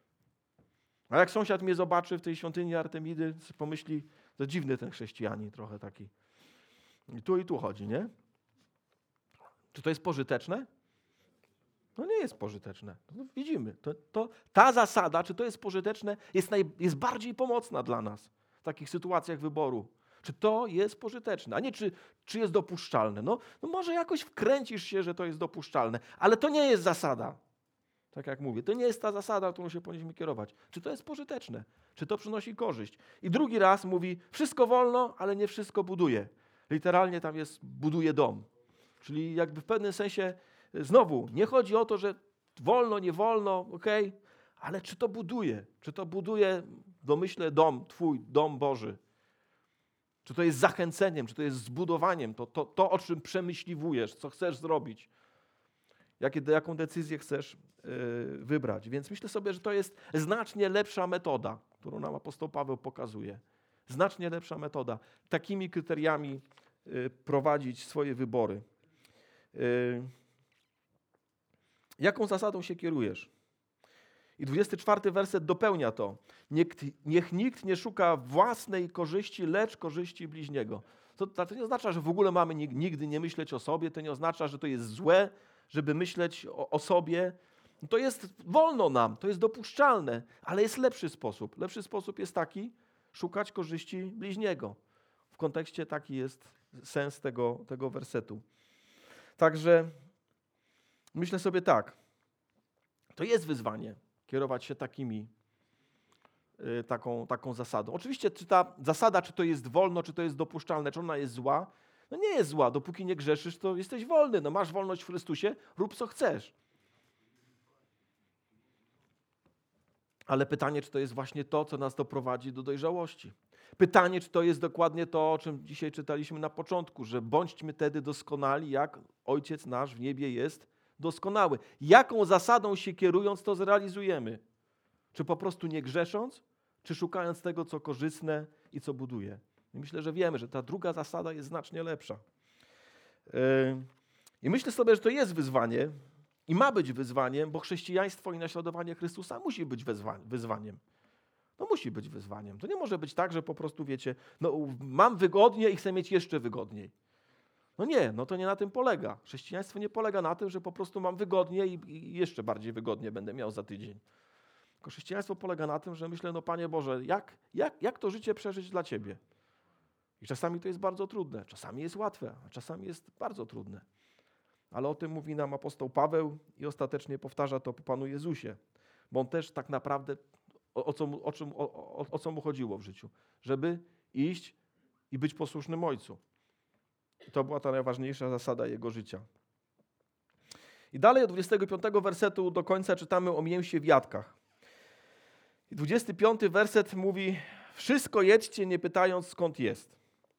A jak sąsiad mnie zobaczy w tej świątyni Artemidy, pomyśli, to dziwny ten chrześcijanin trochę taki. I tu i tu chodzi, nie? Czy to jest pożyteczne? No nie jest pożyteczne. No widzimy. To, to, ta zasada, czy to jest pożyteczne, jest, naj, jest bardziej pomocna dla nas w takich sytuacjach wyboru. Czy to jest pożyteczne, a nie czy, czy jest dopuszczalne. No, no może jakoś wkręcisz się, że to jest dopuszczalne, ale to nie jest zasada. Tak jak mówię, to nie jest ta zasada, którą się powinniśmy kierować. Czy to jest pożyteczne? Czy to przynosi korzyść? I drugi raz mówi, wszystko wolno, ale nie wszystko buduje. Literalnie tam jest buduje dom. Czyli jakby w pewnym sensie znowu nie chodzi o to, że wolno, nie wolno, okej, okay, ale czy to buduje? Czy to buduje, domyślę, dom, twój dom Boży? Czy to jest zachęceniem, czy to jest zbudowaniem, to, to, to o czym przemyśliwujesz, co chcesz zrobić? Jakie, jaką decyzję chcesz yy, wybrać. Więc myślę sobie, że to jest znacznie lepsza metoda, którą nam apostoł Paweł pokazuje. Znacznie lepsza metoda. Takimi kryteriami yy, prowadzić swoje wybory. Yy. Jaką zasadą się kierujesz? I dwudziesty czwarty werset dopełnia to. Niech, niech nikt nie szuka własnej korzyści, lecz korzyści bliźniego. To, to nie oznacza, że w ogóle mamy nigdy nie myśleć o sobie, to nie oznacza, że to jest złe, żeby myśleć o, o sobie. To jest wolno nam, to jest dopuszczalne, ale jest lepszy sposób. Lepszy sposób jest taki, szukać korzyści bliźniego. W kontekście taki jest sens tego, tego wersetu. Także myślę sobie tak, to jest wyzwanie, kierować się takimi, yy, taką, taką zasadą. Oczywiście czy ta zasada, czy to jest wolno, czy to jest dopuszczalne, czy ona jest zła, no nie jest zła, dopóki nie grzeszysz, to jesteś wolny, no masz wolność w Chrystusie, rób co chcesz. Ale pytanie, czy to jest właśnie to, co nas doprowadzi do dojrzałości. Pytanie, czy to jest dokładnie to, o czym dzisiaj czytaliśmy na początku, że bądźmy wtedy doskonali, jak Ojciec nasz w niebie jest doskonały. Jaką zasadą się kierując to zrealizujemy? Czy po prostu nie grzesząc, czy szukając tego, co korzystne i co buduje? I myślę, że wiemy, że ta druga zasada jest znacznie lepsza. Yy, I myślę sobie, że to jest wyzwanie i ma być wyzwaniem, bo chrześcijaństwo i naśladowanie Chrystusa musi być wyzwaniem. No musi być wyzwaniem. To nie może być tak, że po prostu wiecie, no mam wygodnie i chcę mieć jeszcze wygodniej. No nie, no to nie na tym polega. Chrześcijaństwo nie polega na tym, że po prostu mam wygodnie i, i jeszcze bardziej wygodnie będę miał za tydzień. Tylko chrześcijaństwo polega na tym, że myślę, no Panie Boże, jak, jak, jak to życie przeżyć dla Ciebie? I czasami to jest bardzo trudne, czasami jest łatwe, a czasami jest bardzo trudne. Ale o tym mówi nam apostoł Paweł i ostatecznie powtarza to po Panu Jezusie. Bo On też tak naprawdę, o, o, co, mu, o, czym, o, o, o co Mu chodziło w życiu? Żeby iść i być posłusznym Ojcu. I to była ta najważniejsza zasada Jego życia. I dalej od dwudziestego piątego wersetu do końca czytamy o mięsie w jadkach. I dwudziesty piąty werset mówi: wszystko jedźcie, nie pytając skąd jest.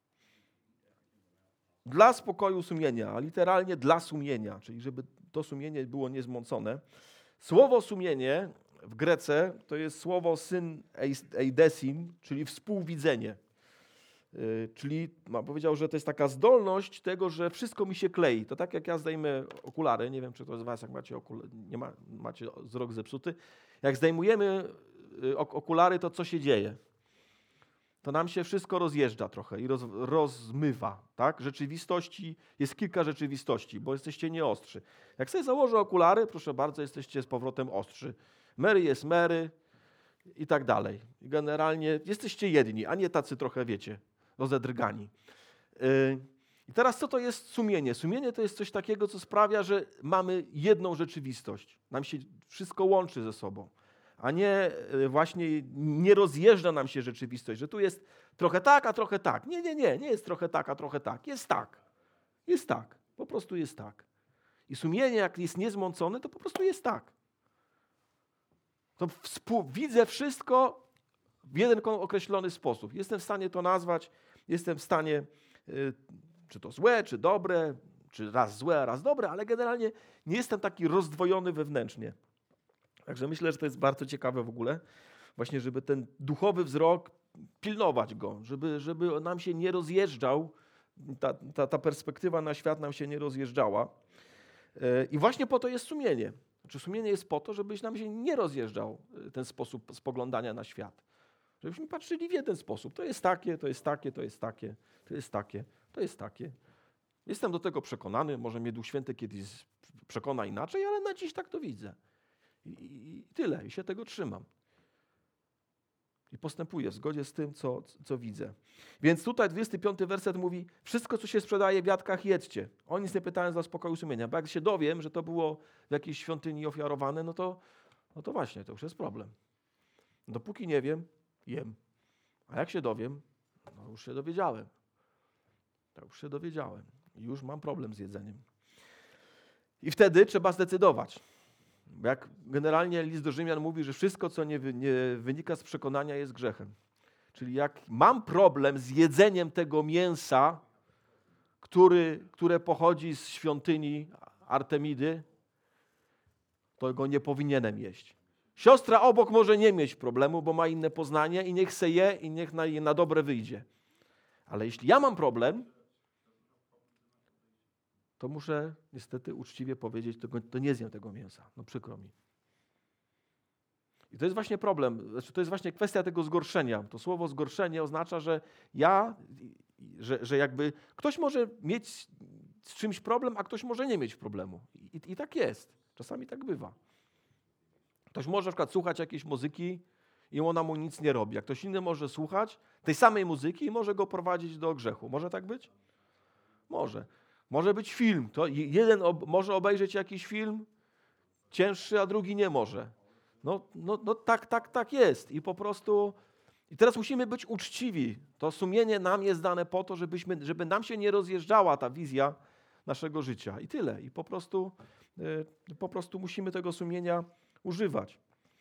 Dla spokoju sumienia, a literalnie dla sumienia, czyli żeby to sumienie było niezmącone. Słowo sumienie w Grece to jest słowo syn eidesin, czyli współwidzenie. Yy, czyli ma powiedział, że to jest taka zdolność tego, że wszystko mi się klei. To tak jak ja zdejmę okulary, nie wiem czy ktoś z was jak macie, okul- nie ma, macie wzrok zepsuty, jak zdejmujemy okulary, to co się dzieje? to nam się wszystko rozjeżdża trochę i roz, rozmywa. Tak? Rzeczywistości, jest kilka rzeczywistości, bo jesteście nieostrzy. Jak sobie założę okulary, proszę bardzo, jesteście z powrotem ostrzy. Mary jest Mary i tak dalej. Generalnie jesteście jedni, a nie tacy trochę, wiecie, rozedrgani. Yy, I teraz co to jest sumienie? Sumienie to jest coś takiego, co sprawia, że mamy jedną rzeczywistość. Nam się wszystko łączy ze sobą, a nie właśnie nie rozjeżdża nam się rzeczywistość, że tu jest trochę tak, a trochę tak. Nie, nie, nie, nie jest trochę tak, a trochę tak. Jest tak. Jest tak. Po prostu jest tak. I sumienie, jak jest niezmącone, to po prostu jest tak. To współ, widzę wszystko w jeden określony sposób. Jestem w stanie to nazwać, jestem w stanie, y, czy to złe, czy dobre, czy raz złe, a raz dobre, ale generalnie nie jestem taki rozdwojony wewnętrznie. Także myślę, że to jest bardzo ciekawe w ogóle, właśnie żeby ten duchowy wzrok, pilnować go, żeby, żeby nam się nie rozjeżdżał, ta, ta, ta perspektywa na świat nam się nie rozjeżdżała. I właśnie po to jest sumienie. Znaczy sumienie jest po to, żebyś nam się nie rozjeżdżał ten sposób spoglądania na świat. Żebyśmy patrzyli w jeden sposób. To jest takie, to jest takie, to jest takie, to jest takie, to jest takie. Jestem do tego przekonany, może mnie Duch Święty kiedyś przekona inaczej, ale na dziś tak to widzę. I, i, i tyle, i się tego trzymam. I postępuję w zgodzie z tym, co, co widzę. Więc tutaj dwudziesty piąty werset mówi, wszystko, co się sprzedaje w jatkach, jedzcie. O nic nie pytając dla spokoju sumienia. Bo jak się dowiem, że to było w jakiejś świątyni ofiarowane, no to, no to właśnie, to już jest problem. Dopóki nie wiem, jem. A jak się dowiem, no już się dowiedziałem. To już się dowiedziałem. I już mam problem z jedzeniem. I wtedy trzeba zdecydować. Jak generalnie list do Rzymian mówi, że wszystko, co nie, wy, nie wynika z przekonania, jest grzechem. Czyli jak mam problem z jedzeniem tego mięsa, który, które pochodzi z świątyni Artemidy, to go nie powinienem jeść. Siostra obok może nie mieć problemu, bo ma inne poznanie i niech se je i niech na, na dobre wyjdzie. Ale jeśli ja mam problem, to muszę niestety uczciwie powiedzieć, to, to nie zjem tego mięsa. No przykro mi. I to jest właśnie problem, znaczy to jest właśnie kwestia tego zgorszenia. To słowo zgorszenie oznacza, że ja, że, że jakby ktoś może mieć z czymś problem, a ktoś może nie mieć problemu. I, i tak jest. Czasami tak bywa. Ktoś może na przykład słuchać jakiejś muzyki i ona mu nic nie robi. A ktoś inny może słuchać tej samej muzyki i może go prowadzić do grzechu. Może tak być? Może. Może być film. To jeden ob- może obejrzeć jakiś film cięższy, a drugi nie może. No, no, no tak, tak, tak jest. I po prostu... I teraz musimy być uczciwi. To sumienie nam jest dane po to, żebyśmy, żeby nam się nie rozjeżdżała ta wizja naszego życia. I tyle. I po prostu, yy, po prostu musimy tego sumienia używać.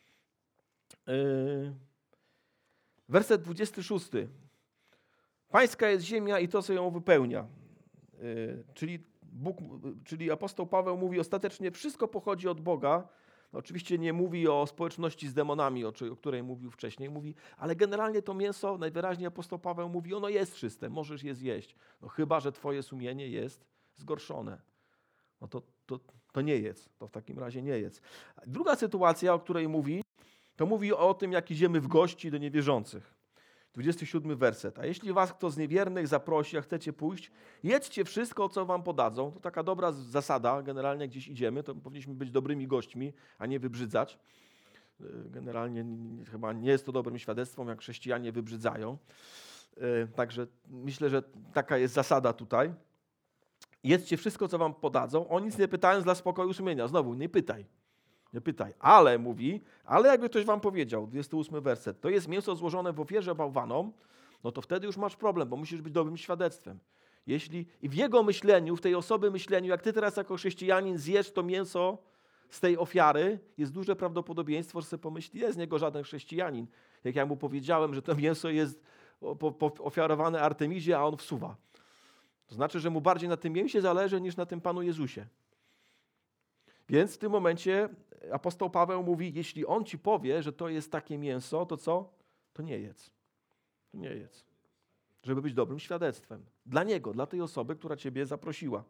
Yy. Werset dwudziesty szósty. Pańska jest ziemia i to, co ją wypełnia. Yy, czyli, Bóg, czyli apostoł Paweł mówi ostatecznie, wszystko pochodzi od Boga. No, oczywiście nie mówi o społeczności z demonami, o, o której mówił wcześniej. Mówi, ale generalnie to mięso, najwyraźniej apostoł Paweł mówi, ono jest czyste, możesz je zjeść. No, chyba że twoje sumienie jest zgorszone. No to, to, to nie jedz, to w takim razie nie jedz. Druga sytuacja, o której mówi, to mówi o tym, jak idziemy w gości do niewierzących. dwudziesty siódmy werset. A jeśli was kto z niewiernych zaprosi, a chcecie pójść, jedzcie wszystko, co wam podadzą. To taka dobra zasada, generalnie gdzieś idziemy, to powinniśmy być dobrymi gośćmi, a nie wybrzydzać. Generalnie chyba nie jest to dobrym świadectwem, jak chrześcijanie wybrzydzają. Także myślę, że taka jest zasada tutaj. Jedzcie wszystko, co wam podadzą, o nic nie pytając dla spokoju sumienia. Znowu, nie pytaj. Nie pytaj. Ale, mówi, ale jakby ktoś wam powiedział, dwudziesty ósmy werset, to jest mięso złożone w ofierze bałwanom, no to wtedy już masz problem, bo musisz być dobrym świadectwem. Jeśli i w jego myśleniu, w tej osoby myśleniu, jak ty teraz jako chrześcijanin zjesz to mięso z tej ofiary, jest duże prawdopodobieństwo, że sobie pomyśli, jest z niego żaden chrześcijanin. Jak ja mu powiedziałem, że to mięso jest ofiarowane Artemidzie, a on wsuwa. To znaczy, że mu bardziej na tym mięsie zależy niż na tym Panu Jezusie. Więc w tym momencie apostoł Paweł mówi, jeśli on ci powie, że to jest takie mięso, to co? To nie jedz. To nie jedz. Żeby być dobrym świadectwem. Dla niego, dla tej osoby, która ciebie zaprosiła.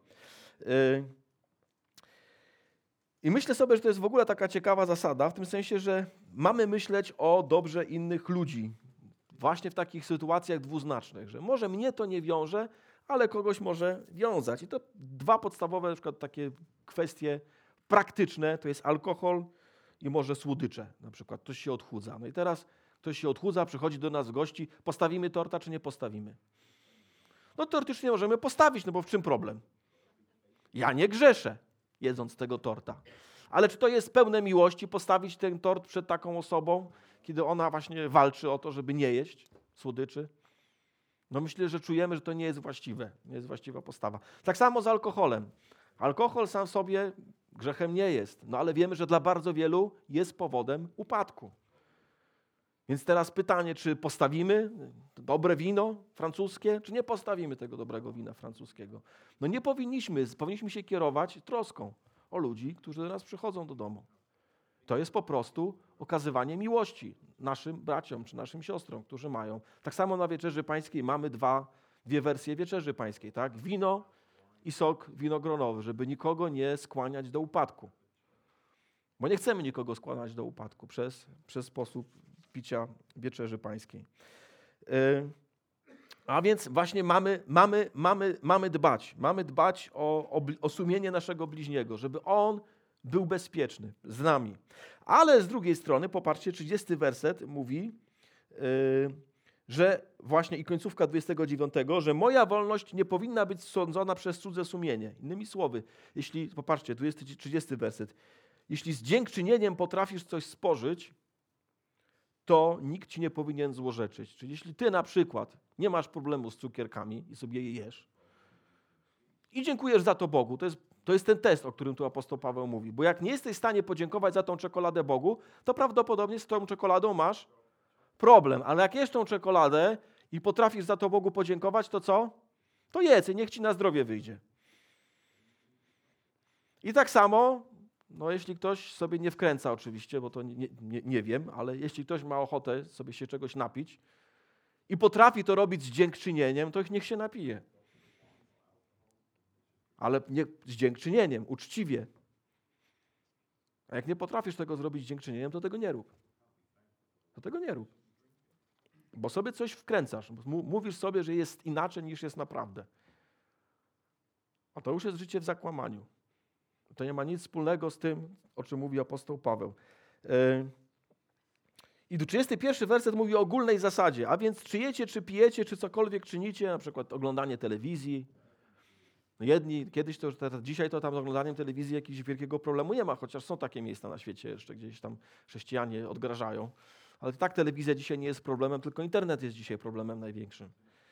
I myślę sobie, że to jest w ogóle taka ciekawa zasada, w tym sensie, że mamy myśleć o dobrze innych ludzi. właśnie w takich sytuacjach dwuznacznych, że może mnie to nie wiąże, ale kogoś może wiązać. I to dwa podstawowe na przykład takie kwestie praktyczne, to jest alkohol i może słodycze. Na przykład ktoś się odchudza. No i teraz ktoś się odchudza, przychodzi do nas w gości, postawimy torta czy nie postawimy? No teoretycznie możemy postawić, no bo w czym problem? Ja nie grzeszę, jedząc tego torta. Ale czy to jest pełne miłości postawić ten tort przed taką osobą, kiedy ona właśnie walczy o to, żeby nie jeść słodyczy? No myślę, że czujemy, że to nie jest właściwe, nie jest właściwa postawa. Tak samo z alkoholem. Alkohol sam w sobie grzechem nie jest, no ale wiemy, że dla bardzo wielu jest powodem upadku. Więc teraz pytanie, czy postawimy dobre wino francuskie, czy nie postawimy tego dobrego wina francuskiego? No nie powinniśmy, powinniśmy się kierować troską o ludzi, którzy do nas przychodzą do domu. To jest po prostu okazywanie miłości naszym braciom czy naszym siostrom, którzy mają. Tak samo na Wieczerzy Pańskiej mamy dwa, dwie wersje Wieczerzy Pańskiej, tak? Wino i sok winogronowy, żeby nikogo nie skłaniać do upadku. Bo nie chcemy nikogo skłaniać do upadku przez, przez sposób picia Wieczerzy Pańskiej. Yy, a więc właśnie mamy, mamy, mamy, mamy dbać, mamy dbać o, o, o sumienie naszego bliźniego, żeby on był bezpieczny z nami. Ale z drugiej strony, popatrzcie, trzydziesty werset mówi, yy, że właśnie i końcówka dwudziestego dziewiątego, że moja wolność nie powinna być sądzona przez cudze sumienie. Innymi słowy, jeśli, popatrzcie, dwudziesty, trzydziesty werset, jeśli z dziękczynieniem potrafisz coś spożyć, to nikt ci nie powinien złorzeczyć. Czyli jeśli ty na przykład nie masz problemu z cukierkami i sobie je jesz i dziękujesz za to Bogu, to jest, to jest ten test, o którym tu apostoł Paweł mówi, bo jak nie jesteś w stanie podziękować za tą czekoladę Bogu, to prawdopodobnie z tą czekoladą masz problem, ale jak jesz tą czekoladę i potrafisz za to Bogu podziękować, to co? To jedz i niech ci na zdrowie wyjdzie. I tak samo, no jeśli ktoś sobie nie wkręca oczywiście, bo to nie, nie, nie wiem, ale jeśli ktoś ma ochotę sobie się czegoś napić i potrafi to robić z dziękczynieniem, to niech się napije. Ale nie z dziękczynieniem, uczciwie. A jak nie potrafisz tego zrobić z dziękczynieniem, to tego nie rób. To tego nie rób. Bo sobie coś wkręcasz. Mówisz sobie, że jest inaczej niż jest naprawdę. A to już jest życie w zakłamaniu. To nie ma nic wspólnego z tym, o czym mówi apostoł Paweł. I trzydziesty pierwszy werset mówi o ogólnej zasadzie, a więc czy jecie, czy pijecie, czy cokolwiek czynicie, na przykład oglądanie telewizji. Jedni, kiedyś to, teraz, dzisiaj to tam z oglądaniem telewizji jakiegoś wielkiego problemu nie ma, chociaż są takie miejsca na świecie jeszcze, gdzieś tam chrześcijanie odgrażają. Ale tak telewizja dzisiaj nie jest problemem, tylko internet jest dzisiaj problemem największym.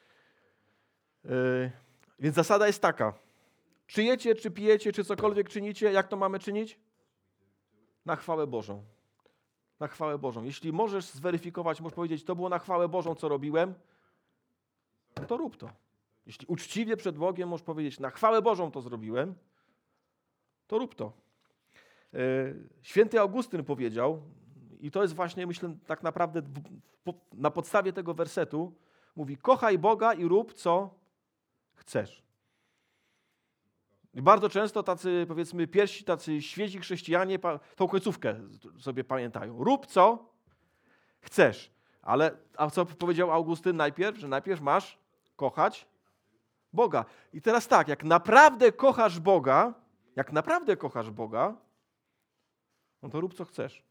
Yy, więc zasada jest taka. Czy jecie, czy pijecie, czy cokolwiek czynicie, jak to mamy czynić? Na chwałę Bożą. Na chwałę Bożą. Jeśli możesz zweryfikować, możesz powiedzieć, to było na chwałę Bożą, co robiłem, no to rób to. Jeśli uczciwie przed Bogiem możesz powiedzieć, na chwałę Bożą to zrobiłem, to rób to. Święty Augustyn powiedział, i to jest właśnie, myślę, tak naprawdę na podstawie tego wersetu, mówi, kochaj Boga i rób, co chcesz. I bardzo często tacy, powiedzmy, pierwsi, tacy świezi chrześcijanie tą końcówkę sobie pamiętają. Rób, co chcesz. Ale, a co powiedział Augustyn najpierw? Że najpierw masz kochać Boga. I teraz tak, jak naprawdę kochasz Boga, jak naprawdę kochasz Boga, no to rób, co chcesz.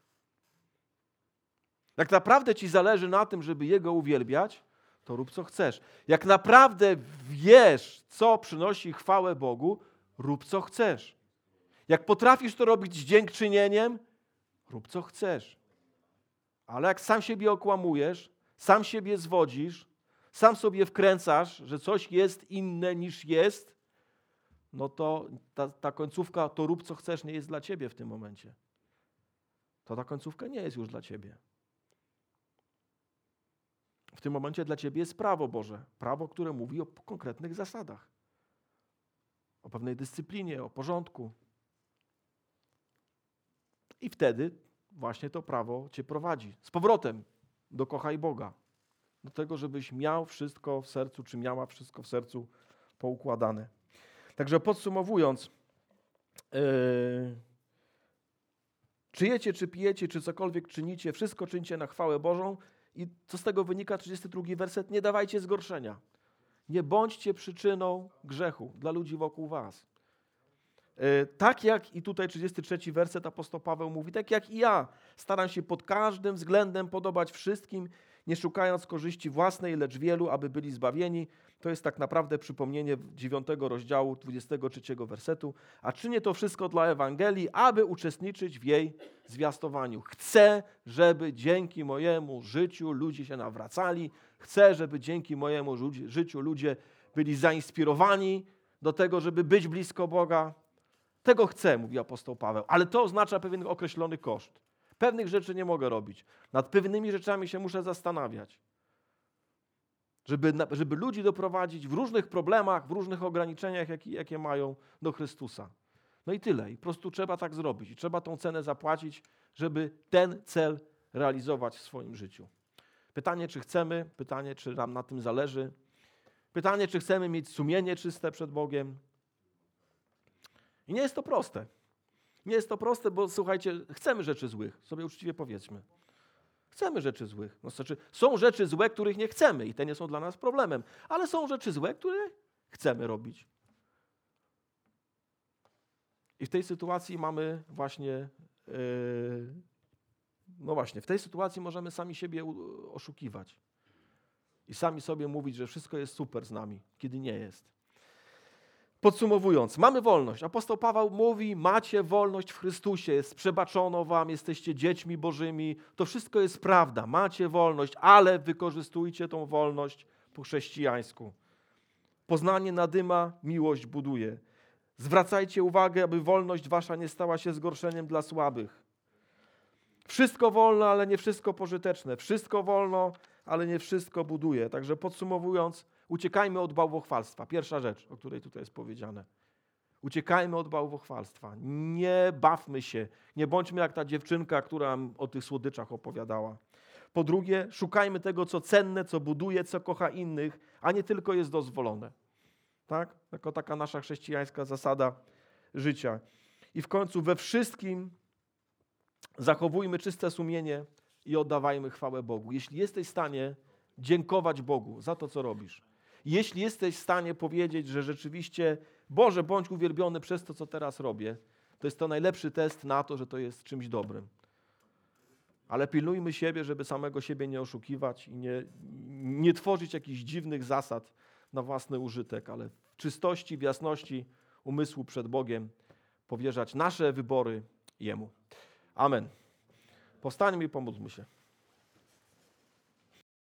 Jak naprawdę ci zależy na tym, żeby Jego uwielbiać, to rób, co chcesz. Jak naprawdę wiesz, co przynosi chwałę Bogu, rób, co chcesz. Jak potrafisz to robić z dziękczynieniem, rób, co chcesz. Ale jak sam siebie okłamujesz, sam siebie zwodzisz, sam sobie wkręcasz, że coś jest inne niż jest, no to ta, ta końcówka, to rób, co chcesz, nie jest dla ciebie w tym momencie. To ta końcówka nie jest już dla ciebie. W tym momencie dla ciebie jest prawo Boże. Prawo, które mówi o konkretnych zasadach. O pewnej dyscyplinie, o porządku. I wtedy właśnie to prawo cię prowadzi. Z powrotem do kochaj Boga. Do tego, żebyś miał wszystko w sercu, czy miała wszystko w sercu poukładane. Także podsumowując, yy, czy jecie, czy pijecie, czy cokolwiek czynicie, wszystko czyńcie na chwałę Bożą. I co z tego wynika? trzydziesty drugi werset. Nie dawajcie zgorszenia. Nie bądźcie przyczyną grzechu dla ludzi wokół was. Yy, tak jak i tutaj trzydziesty trzeci werset apostoł Paweł mówi, tak jak i ja staram się pod każdym względem podobać wszystkim, nie szukając korzyści własnej, lecz wielu, aby byli zbawieni. To jest tak naprawdę przypomnienie dziewiątego rozdziału, dwudziestego trzeciego wersetu. A czynię to wszystko dla Ewangelii, aby uczestniczyć w jej zwiastowaniu. Chcę, żeby dzięki mojemu życiu ludzie się nawracali. Chcę, żeby dzięki mojemu życiu ludzie byli zainspirowani do tego, żeby być blisko Boga. Tego chcę, mówi apostoł Paweł, ale to oznacza pewien określony koszt. Pewnych rzeczy nie mogę robić. Nad pewnymi rzeczami się muszę zastanawiać. Żeby, żeby ludzi doprowadzić w różnych problemach, w różnych ograniczeniach, jakie, jakie mają do Chrystusa. No i tyle. I po prostu trzeba tak zrobić. I trzeba tą cenę zapłacić, żeby ten cel realizować w swoim życiu. Pytanie, czy chcemy, pytanie, czy nam na tym zależy. Pytanie, czy chcemy mieć sumienie czyste przed Bogiem. I nie jest to proste. Nie jest to proste, bo słuchajcie, chcemy rzeczy złych, sobie uczciwie powiedzmy. Chcemy rzeczy złych. No, znaczy, są rzeczy złe, których nie chcemy i te nie są dla nas problemem, ale są rzeczy złe, które chcemy robić. I w tej sytuacji mamy właśnie, yy, no właśnie, w tej sytuacji możemy sami siebie oszukiwać. I sami sobie mówić, że wszystko jest super z nami, kiedy nie jest. Podsumowując, mamy wolność. Apostoł Paweł mówi, macie wolność w Chrystusie, jest przebaczono wam, jesteście dziećmi Bożymi. To wszystko jest prawda, macie wolność, ale wykorzystujcie tą wolność po chrześcijańsku. Poznanie nadyma, miłość buduje. Zwracajcie uwagę, aby wolność wasza nie stała się zgorszeniem dla słabych. Wszystko wolno, ale nie wszystko pożyteczne. Wszystko wolno, ale nie wszystko buduje. Także podsumowując, uciekajmy od bałwochwalstwa. Pierwsza rzecz, o której tutaj jest powiedziane. Uciekajmy od bałwochwalstwa. Nie bawmy się. Nie bądźmy jak ta dziewczynka, która o tych słodyczach opowiadała. Po drugie, szukajmy tego, co cenne, co buduje, co kocha innych, a nie tylko jest dozwolone. Tak? Jako taka nasza chrześcijańska zasada życia. I w końcu we wszystkim zachowujmy czyste sumienie i oddawajmy chwałę Bogu. Jeśli jesteś w stanie dziękować Bogu za to, co robisz, jeśli jesteś w stanie powiedzieć, że rzeczywiście Boże, bądź uwielbiony przez to, co teraz robię, to jest to najlepszy test na to, że to jest czymś dobrym. Ale pilnujmy siebie, żeby samego siebie nie oszukiwać i nie, nie tworzyć jakichś dziwnych zasad na własny użytek, ale w czystości, w jasności umysłu przed Bogiem powierzać nasze wybory Jemu. Amen. Powstańmy i pomódlmy się.